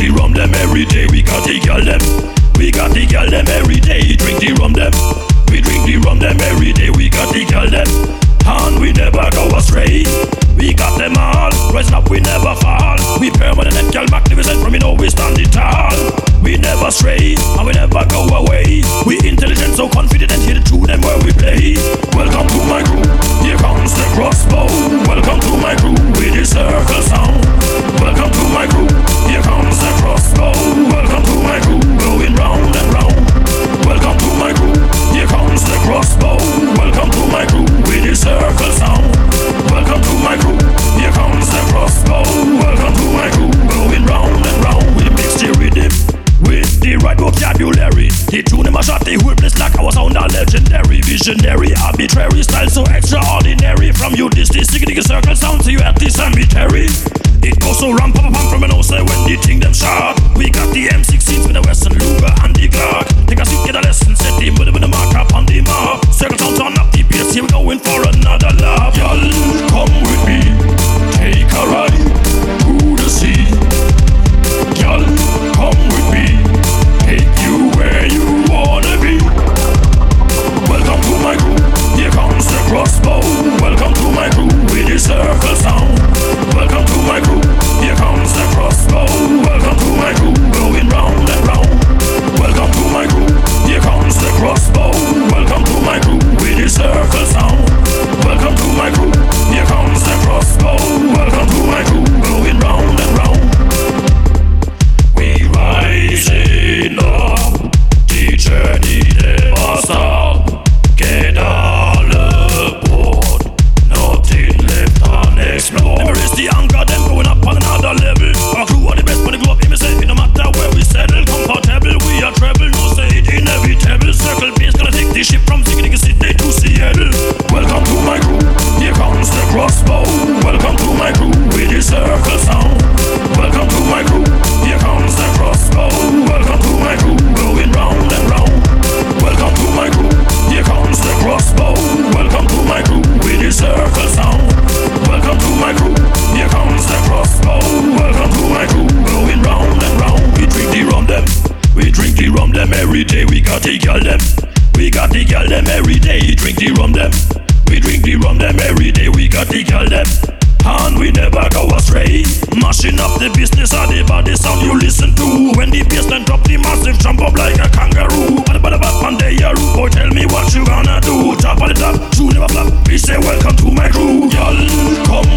the rum them every day. We got the girl them. We got the girl them every day. Drink the rum them. We drink the rum them every day. We got the girl them. And we never go astray. We got them all. Rising up, we never fall. We permanent and girl magnificent. From we stand it tall. We never stray, and we never go away. We intelligent, so confident, and hear the tune them where we play. Welcome to my crew, here comes the crossbow. Welcome to my crew, with the circle sound. Welcome to my crew, here comes the crossbow. Welcome to my crew, going round and round. Welcome to my crew, here comes the crossbow. Welcome to my crew, with the circle sound. Welcome to my crew, here comes the crossbow. Welcome to my crew, going round and round. We mix the rhythm with the right vocabulary. The tune in my shot, the whole place like our sound are legendary. Visionary, arbitrary, style so extraordinary. From you this signature circle sound to you at the cemetery. It goes so ram pam pam from an nose when the thing them sharp. We got the M16s with the Western Luger and the Glock. Take a seat, get a lesson, set him with the mark up on the map. Circle sound turn up the pace, here we going for another lap. Y'all come with me, take a ride to the sea. Y'all come with me, take you where you wanna be. Welcome to my crew, here comes the crossbow. Welcome to my crew, with the circle sound. Welcome to my crew, here comes the crossbow. Welcome to my crew, going round and round. Welcome to my crew, here comes the crossbow. Welcome to my crew, with the circle sound. Welcome to my crew, here comes the crossbow. Welcome to my crew, going round and round. We rising up, the journey never stop. Get all aboard, nothing left unexplored. Never is the anchor, them going up on another level. Our crew are the best for the globe, me say it no matter where we settle. Comfortable, we are treble, no say it inevitable. Circle base gonna take the ship from Significant City to Seattle. Welcome to my crew, here comes the crossbow. Welcome to my crew, with the circle sound. Welcome to my crew, here comes the crossbow. Welcome to my crew, going round and round. Welcome to my crew, here comes the crossbow. Welcome to my crew, with the circle sound. Welcome to my crew, here comes the crossbow. Welcome to my crew, going round and round. We drink the rum them, we drink the rum them every day. We got the girl them, we got the girl them every day. Drink the rum them, we drink the rum them every day. We got the girl them, and we never go astray. Mashing up the business of the body sound you listen to. When the bassline drop, the massive jump up like a kangaroo. Boy, tell me what you gonna do. Top on the top, shoe never flop. We say welcome to my crew. Y'all come